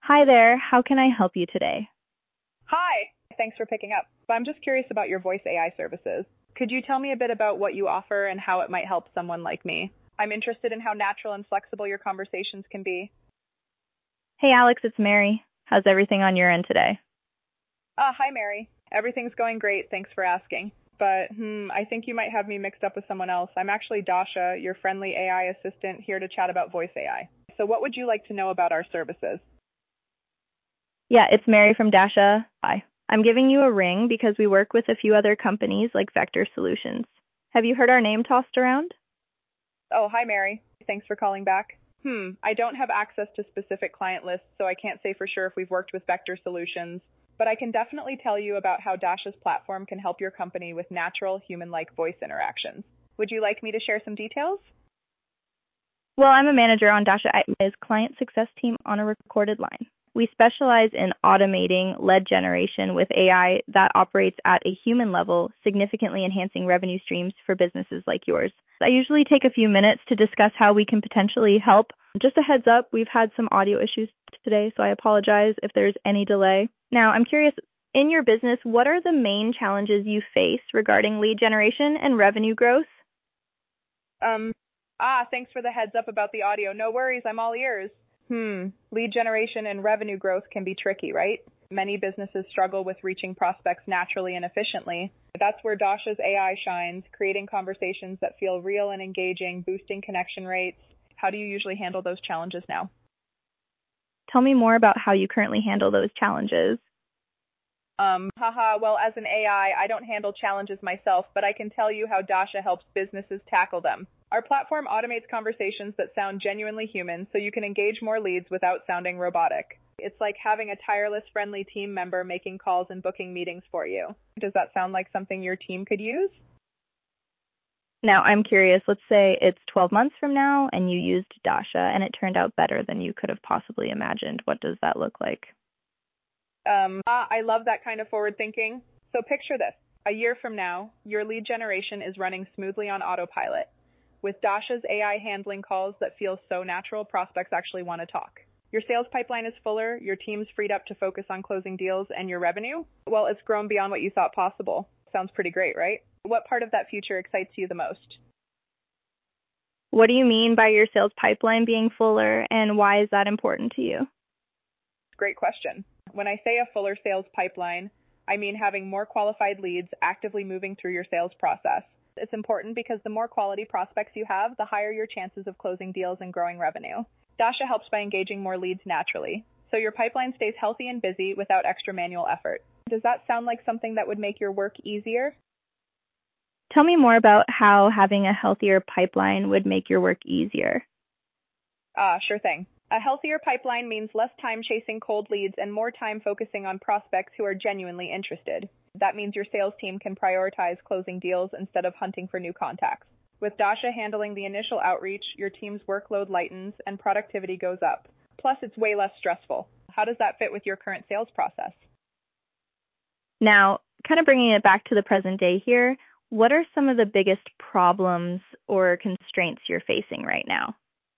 Hi there, how can I help you today? Hi. Thanks for picking up. I'm just curious about your voice AI services. Could you tell me a bit about what you offer and how it might help someone like me? I'm interested in how natural and flexible your conversations can be. Hey Alex, it's Mary. How's everything on your end today? Hi, Mary. Everything's going great. Thanks for asking. But, I think you might have me mixed up with someone else. I'm actually Dasha, your friendly AI assistant, here to chat about voice AI. So, what would you like to know about our services? Yeah, it's Mary from Dasha. Hi. I'm giving you a ring because we work with a few other companies like Vector Solutions. Have you heard our name tossed around? Oh, hi, Mary. Thanks for calling back. I don't have access to specific client lists, so I can't say for sure if we've worked with Vector Solutions, but I can definitely tell you about how Dasha's platform can help your company with natural, human-like voice interactions. Would you like me to share some details? Well, I'm a manager on Dasha IMA's client success team on a recorded line. We specialize in automating lead generation with AI that operates at a human level, significantly enhancing revenue streams for businesses like yours. I usually take a few minutes to discuss how we can potentially help. Just a heads up, we've had some audio issues today, so I apologize if there's any delay. Now, I'm curious, in your business, what are the main challenges you face regarding lead generation and revenue growth? Um, Thanks for the heads up about the audio. No worries, I'm all ears. Lead generation and revenue growth can be tricky, right? Many businesses struggle with reaching prospects naturally and efficiently. That's where Dasha's AI shines, creating conversations that feel real and engaging, boosting connection rates. How do you usually handle those challenges now? Tell me more about how you currently handle those challenges. Well, as an AI, I don't handle challenges myself, but I can tell you how Dasha helps businesses tackle them. Our platform automates conversations that sound genuinely human so you can engage more leads without sounding robotic. It's like having a tireless, friendly team member making calls and booking meetings for you. Does that sound like something your team could use? Now, I'm curious, let's say it's 12 months from now and you used Dasha and it turned out better than you could have possibly imagined. What does that look like? I love that kind of forward thinking. So picture this. A year from now, your lead generation is running smoothly on autopilot. With Dasha's AI handling calls that feel so natural, prospects actually want to talk. Your sales pipeline is fuller, your team's freed up to focus on closing deals, and your revenue, well, it's grown beyond what you thought possible. Sounds pretty great, right? What part of that future excites you the most? What do you mean by your sales pipeline being fuller and why is that important to you? Great question. When I say a fuller sales pipeline, I mean having more qualified leads actively moving through your sales process. It's important because the more quality prospects you have, the higher your chances of closing deals and growing revenue. Dasha helps by engaging more leads naturally, so your pipeline stays healthy and busy without extra manual effort. Does that sound like something that would make your work easier? Tell me more about how having a healthier pipeline would make your work easier. Sure thing. A healthier pipeline means less time chasing cold leads and more time focusing on prospects who are genuinely interested. That means your sales team can prioritize closing deals instead of hunting for new contacts. With Dasha handling the initial outreach, your team's workload lightens and productivity goes up. Plus, it's way less stressful. How does that fit with your current sales process? Now, kind of bringing it back to the present day here, what are some of the biggest problems or constraints you're facing right now?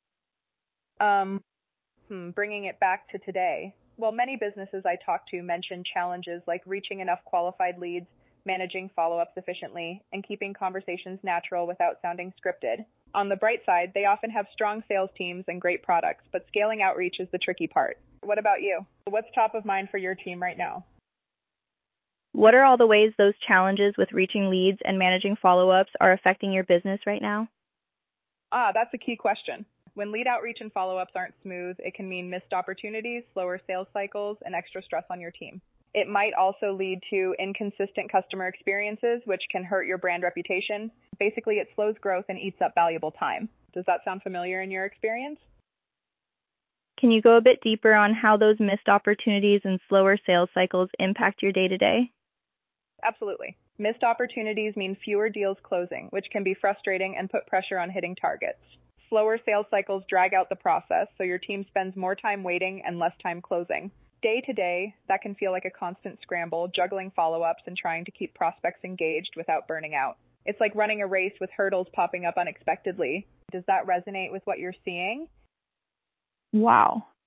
Bringing it back to today. Well, many businesses I talk to mention challenges like reaching enough qualified leads, managing follow-ups efficiently, and keeping conversations natural without sounding scripted. On the bright side, they often have strong sales teams and great products, but scaling outreach is the tricky part. What about you? What's top of mind for your team right now? What are all the ways those challenges with reaching leads and managing follow-ups are affecting your business right now? That's a key question. When lead outreach and follow-ups aren't smooth, it can mean missed opportunities, slower sales cycles, and extra stress on your team. It might also lead to inconsistent customer experiences, which can hurt your brand reputation. Basically, it slows growth and eats up valuable time. Does that sound familiar in your experience? Can you go a bit deeper on how those missed opportunities and slower sales cycles impact your day-to-day? Absolutely. Missed opportunities mean fewer deals closing, which can be frustrating and put pressure on hitting targets. Slower sales cycles drag out the process, so your team spends more time waiting and less time closing. Day to day, that can feel like a constant scramble, juggling follow-ups and trying to keep prospects engaged without burning out. It's like running a race with hurdles popping up unexpectedly. Does that resonate with what you're seeing? Wow,